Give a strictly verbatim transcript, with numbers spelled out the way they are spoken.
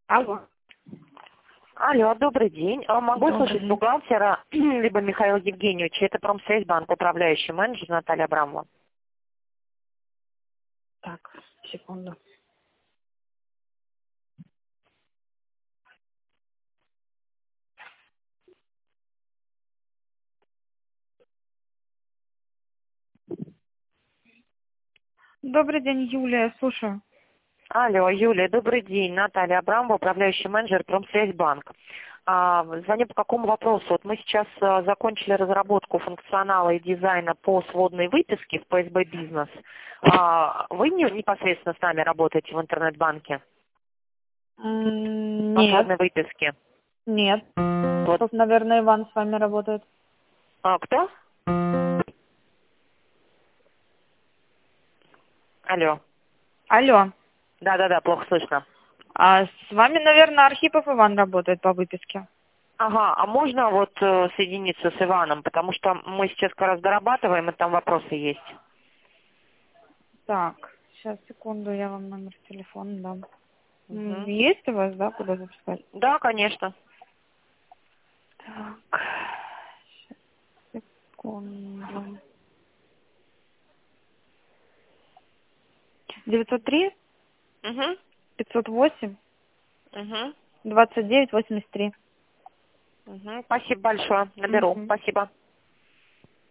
Алло. Алло, добрый день. А Могу Добрый слышать день. бухгалтера, либо Михаила Евгеньевича, это Промсвязьбанк, управляющий менеджер Наталья Абрамова. Так, секунду. Добрый день, Юлия, слушаю. Алло, Юлия, добрый день. Наталья Абрамова, управляющий менеджер Промсвязьбанк. А, Звоню по какому вопросу? Вот мы сейчас а, закончили разработку функционала и дизайна по сводной выписке в пэ эс бэ Бизнес. А, Вы не- непосредственно с нами работаете в интернет-банке М, по Нет, сводной выписке? нет. Вот. Тут, наверное, Иван с вами работает. А, кто? Алло. Алло. Да-да-да, плохо слышно. А с вами, наверное, Архипов Иван работает по выписке. Ага, а можно вот э, соединиться с Иваном, потому что мы сейчас как раз дорабатываем, и там вопросы есть. Так, сейчас, секунду, я вам номер телефона дам. М, Мгм. Есть у вас, да, куда записать? Да, конечно. Так, сейчас, секунду. девятьсот три Угу. пятьсот восемь Угу. двадцать девять восемьдесят три. Угу. Спасибо большое. Наберу. Мгм. Спасибо.